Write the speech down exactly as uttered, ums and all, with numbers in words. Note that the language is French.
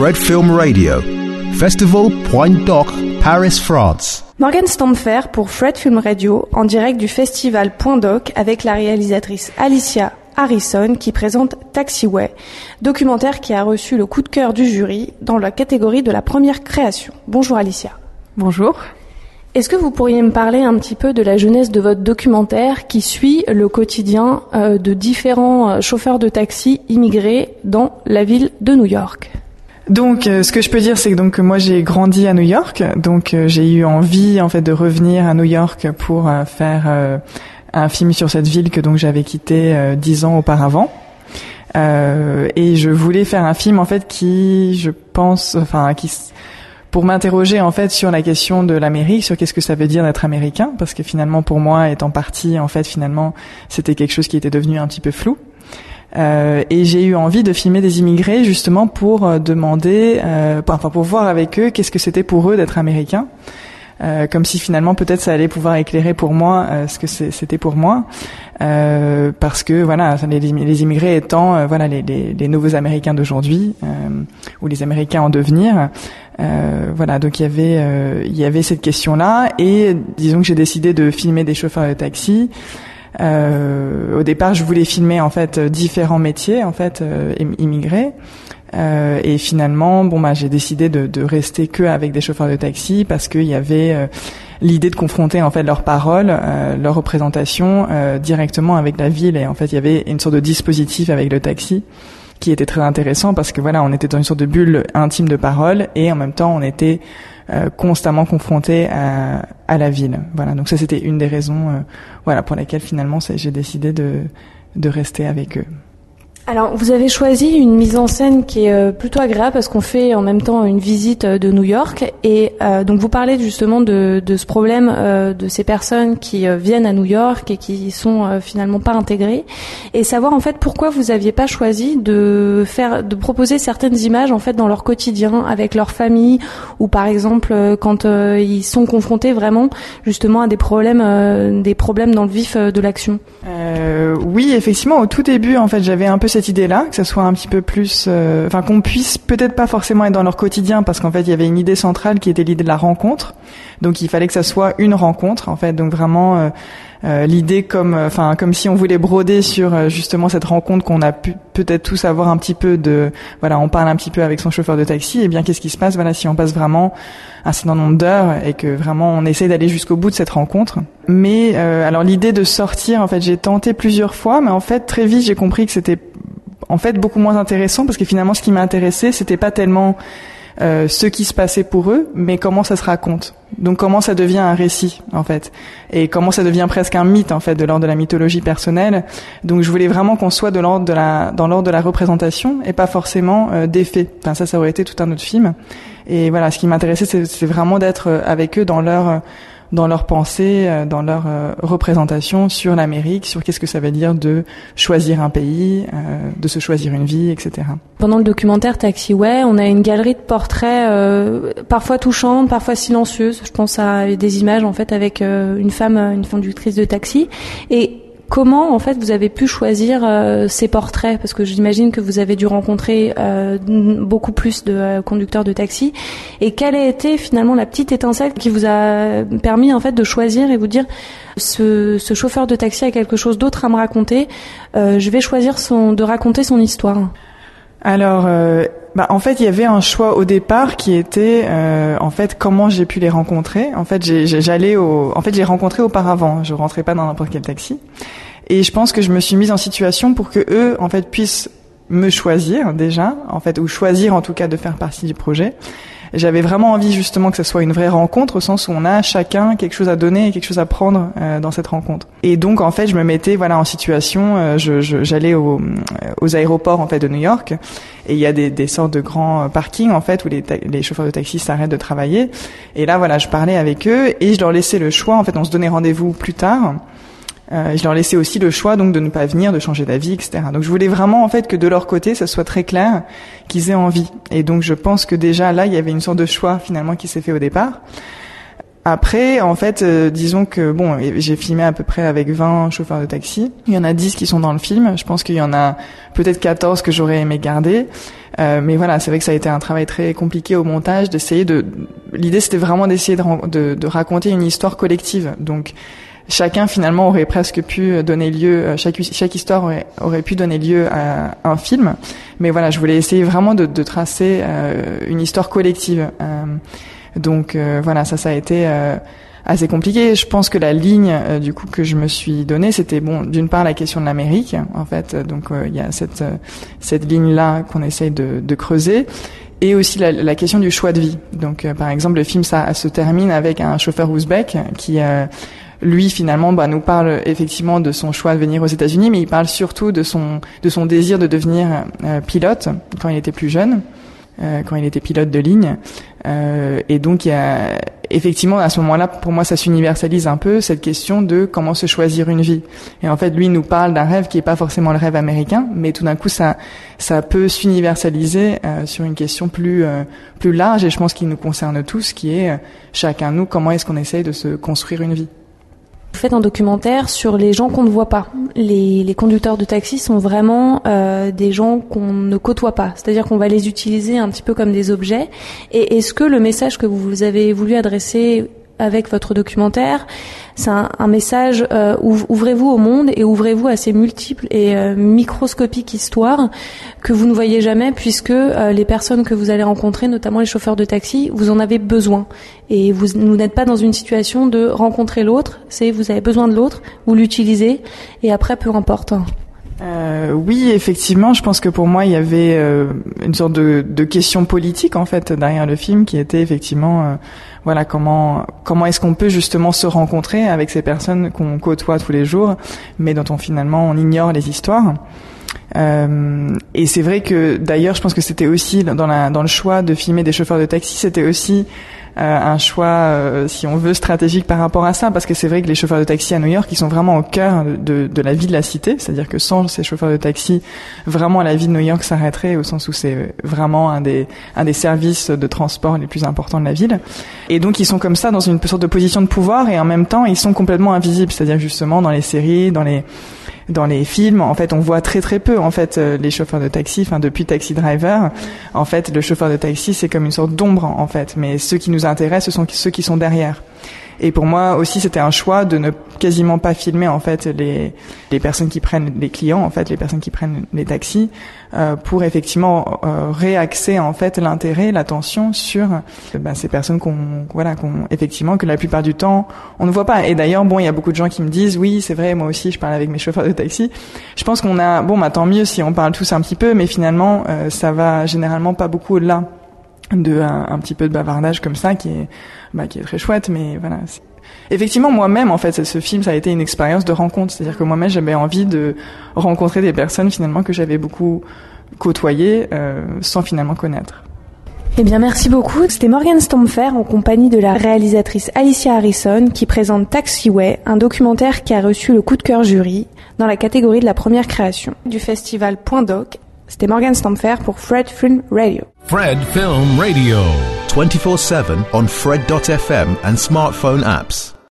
Fred Film Radio. Festival Point Doc, Paris, France. Morgane Stampfer pour Fred Film Radio en direct du festival Point Doc avec la réalisatrice Alicia Harrison qui présente Taxiway, documentaire qui a reçu le coup de cœur du jury dans la catégorie de la première création. Bonjour Alicia. Bonjour. Est-ce que vous pourriez me parler un petit peu de la jeunesse de votre documentaire qui suit le quotidien euh, de différents chauffeurs de taxi immigrés dans la ville de New York ? Donc, euh, ce que je peux dire, c'est que donc moi j'ai grandi à New York, donc euh, j'ai eu envie en fait de revenir à New York pour euh, faire euh, un film sur cette ville que donc j'avais quitté euh, dix ans auparavant. Euh, et je voulais faire un film en fait qui, je pense, enfin qui pour m'interroger en fait sur la question de l'Amérique, sur qu'est-ce que ça veut dire d'être américain, parce que finalement pour moi, étant partie, en fait finalement c'était quelque chose qui était devenu un petit peu flou. Euh, et j'ai eu envie de filmer des immigrés justement pour euh, demander, euh, enfin pour voir avec eux qu'est-ce que c'était pour eux d'être américains, euh, comme si finalement peut-être ça allait pouvoir éclairer pour moi euh, ce que c'est, c'était pour moi, euh, parce que voilà les, les immigrés étant euh, voilà les, les, les nouveaux Américains d'aujourd'hui euh, ou les Américains en devenir. Euh, voilà, donc il y avait euh, il y avait cette question-là et disons que j'ai décidé de filmer des chauffeurs de taxi. Euh, au départ, je voulais filmer en fait différents métiers en fait euh, immigrés euh, et finalement, bon bah j'ai décidé de, de rester que avec des chauffeurs de taxi parce qu'il y avait euh, l'idée de confronter en fait leurs paroles, euh, leur représentation euh, directement avec la ville et en fait il y avait une sorte de dispositif avec le taxi qui était très intéressant parce que voilà, on était dans une sorte de bulle intime de parole et en même temps on était euh, constamment confronté à, à la ville. Voilà, donc ça c'était une des raisons, euh, voilà, pour laquelle finalement c'est, j'ai décidé de de rester avec eux. Alors, vous avez choisi une mise en scène qui est euh, plutôt agréable parce qu'on fait en même temps une visite euh, de New York et euh, donc vous parlez justement de, de ce problème euh, de ces personnes qui euh, viennent à New York et qui sont euh, finalement pas intégrées et savoir en fait pourquoi vous aviez pas choisi de faire, de proposer certaines images en fait dans leur quotidien avec leur famille ou par exemple euh, quand euh, ils sont confrontés vraiment justement à des problèmes, euh, des problèmes dans le vif euh, de l'action. Euh, oui, effectivement, au tout début en fait j'avais un peu cette idée-là, que ça soit un petit peu plus, euh, enfin qu'on puisse peut-être pas forcément être dans leur quotidien, parce qu'en fait il y avait une idée centrale qui était l'idée de la rencontre. Donc il fallait que ça soit une rencontre, en fait. Donc vraiment euh, euh, l'idée comme, enfin euh, comme si on voulait broder sur euh, justement cette rencontre qu'on a pu peut-être tous avoir un petit peu de, voilà, on parle un petit peu avec son chauffeur de taxi. Et bien qu'est-ce qui se passe, voilà, si on passe vraiment un certain nombre d'heures et que vraiment on essaye d'aller jusqu'au bout de cette rencontre. Mais euh, alors l'idée de sortir, en fait, j'ai tenté plusieurs fois, mais en fait très vite j'ai compris que c'était en fait beaucoup moins intéressant parce que finalement ce qui m'intéressait c'était pas tellement euh, ce qui se passait pour eux, mais comment ça se raconte. Donc comment ça devient un récit en fait, et comment ça devient presque un mythe en fait de l'ordre de la mythologie personnelle. Donc je voulais vraiment qu'on soit de l'ordre de la dans l'ordre de la représentation et pas forcément euh, des faits. Enfin ça ça aurait été tout un autre film. Et voilà, ce qui m'intéressait c'est, c'est vraiment d'être avec eux dans leur dans leurs pensées, dans leur euh, représentation sur l'Amérique, sur qu'est-ce que ça veut dire de choisir un pays, euh, de se choisir une vie, et cetera. Pendant le documentaire Taxiway, on a une galerie de portraits euh, parfois touchantes, parfois silencieuses. Je pense à des images en fait avec euh, une femme, une conductrice de taxi. Et comment en fait vous avez pu choisir euh, ces portraits, parce que j'imagine que vous avez dû rencontrer euh, beaucoup plus de euh, conducteurs de taxi, et quelle a été finalement la petite étincelle qui vous a permis en fait de choisir et vous dire ce, ce chauffeur de taxi a quelque chose d'autre à me raconter, euh, je vais choisir son, de raconter son histoire. Alors, euh, bah en fait, il y avait un choix au départ qui était, euh, en fait, comment j'ai pu les rencontrer. En fait, j'ai, j'ai, j'allais au, en fait, j'ai rencontré auparavant. Je rentrais pas dans n'importe quel taxi, et je pense que je me suis mise en situation pour que eux, en fait, puissent me choisir déjà, en fait, ou choisir en tout cas de faire partie du projet. J'avais vraiment envie justement que ce soit une vraie rencontre au sens où on a chacun quelque chose à donner et quelque chose à prendre euh, dans cette rencontre. Et donc en fait je me mettais voilà en situation, euh, je, je, j'allais au, aux aéroports en fait de New York et il y a des, des sortes de grands parkings en fait où les, ta- les chauffeurs de taxi s'arrêtent de travailler. Et là voilà je parlais avec eux et je leur laissais le choix. En fait on se donnait rendez-vous plus tard. Euh, je leur laissais aussi le choix donc de ne pas venir, de changer d'avis, et cetera. Donc je voulais vraiment en fait que de leur côté ça soit très clair, qu'ils aient envie. Et donc je pense que déjà là il y avait une sorte de choix finalement qui s'est fait au départ. Après, en fait, euh, disons que bon, j'ai filmé à peu près avec vingt chauffeurs de taxi. Il y en a dix qui sont dans le film. Je pense qu'il y en a peut-être quatorze que j'aurais aimé garder. Euh, mais voilà, c'est vrai que ça a été un travail très compliqué au montage, d'essayer de. L'idée, c'était vraiment d'essayer de, de, de raconter une histoire collective. Donc, chacun finalement aurait presque pu donner lieu, chaque chaque histoire aurait, aurait pu donner lieu à un film. Mais voilà, je voulais essayer vraiment de, de tracer euh, une histoire collective. Euh, Donc euh, voilà, ça ça a été euh, assez compliqué. Je pense que la ligne euh, du coup que je me suis donnée, c'était bon, d'une part la question de l'Amérique en fait, donc il euh, y a cette euh, cette ligne là qu'on essaye de, de creuser, et aussi la, la question du choix de vie. Donc euh, par exemple le film ça se termine avec un chauffeur ouzbek qui euh, lui finalement bah, nous parle effectivement de son choix de venir aux États-Unis, mais il parle surtout de son de son désir de devenir euh, pilote quand il était plus jeune. Euh, quand il était pilote de ligne, euh, et donc il y a effectivement à ce moment-là, pour moi, ça s'universalise un peu cette question de comment se choisir une vie. Et en fait, lui nous parle d'un rêve qui est pas forcément le rêve américain, mais tout d'un coup, ça ça peut s'universaliser euh, sur une question plus euh, plus large, et je pense qu'il nous concerne tous, qui est euh, chacun nous, comment est-ce qu'on essaye de se construire une vie. Vous faites un documentaire sur les gens qu'on ne voit pas. Les, les conducteurs de taxi sont vraiment euh, des gens qu'on ne côtoie pas. C'est-à-dire qu'on va les utiliser un petit peu comme des objets. Et est-ce que le message que vous avez voulu adresser avec votre documentaire, c'est un, un message euh, ouvrez-vous au monde et ouvrez-vous à ces multiples et euh, microscopiques histoires que vous ne voyez jamais, puisque euh, les personnes que vous allez rencontrer, notamment les chauffeurs de taxi, vous en avez besoin. Et vous, vous n'êtes pas dans une situation de rencontrer l'autre, c'est vous avez besoin de l'autre, vous l'utilisez, et après peu importe. Euh, oui, effectivement, je pense que pour moi, il y avait euh, une sorte de, de question politique en fait derrière le film, qui était effectivement, euh, voilà, comment comment est-ce qu'on peut justement se rencontrer avec ces personnes qu'on côtoie tous les jours, mais dont on finalement on ignore les histoires. Euh, et c'est vrai que d'ailleurs, je pense que c'était aussi dans la dans le choix de filmer des chauffeurs de taxi, c'était aussi Euh, un choix, euh, si on veut, stratégique par rapport à ça, parce que c'est vrai que les chauffeurs de taxi à New York, ils sont vraiment au cœur de, de, de la vie de la cité, c'est-à-dire que sans ces chauffeurs de taxi, vraiment la vie de New York s'arrêterait, au sens où c'est vraiment un des un des services de transport les plus importants de la ville. Et donc ils sont comme ça dans une sorte de position de pouvoir, et en même temps ils sont complètement invisibles, c'est-à-dire justement dans les séries, dans les dans les films, en fait, on voit très très peu en fait euh, les chauffeurs de taxi. Enfin, depuis Taxi Driver, en fait, le chauffeur de taxi c'est comme une sorte d'ombre en fait. Mais ceux qui nous intéressent, ce sont ceux qui sont derrière. Et pour moi aussi, c'était un choix de ne quasiment pas filmer en fait les les personnes qui prennent les clients, en fait, les personnes qui prennent les taxis, euh, pour effectivement euh, réaxer en fait l'intérêt, l'attention sur euh, ben, ces personnes qu'on voilà qu'on effectivement que la plupart du temps on ne voit pas. Et d'ailleurs, bon, il y a beaucoup de gens qui me disent oui, c'est vrai, moi aussi, je parle avec mes chauffeurs de taxi. Je pense qu'on a bon, bah tant mieux si on parle tous un petit peu, mais finalement, euh, ça va généralement pas beaucoup au-delà de un, un petit peu de bavardage comme ça qui est bah qui est très chouette, mais voilà. C'est... Effectivement, moi-même, en fait, ce film, ça a été une expérience de rencontre. C'est-à-dire que moi-même, j'avais envie de rencontrer des personnes finalement que j'avais beaucoup côtoyées euh, sans finalement connaître. Eh bien, merci beaucoup. C'était Morgan Stamfer en compagnie de la réalisatrice Alicia Harrison qui présente Taxiway, un documentaire qui a reçu le coup de cœur jury dans la catégorie de la première création du festival Point Doc. C'était Morgan Stamfer pour Fred Film Radio. Fred Film Radio. twenty-four seven on Fred dot f m and smartphone apps.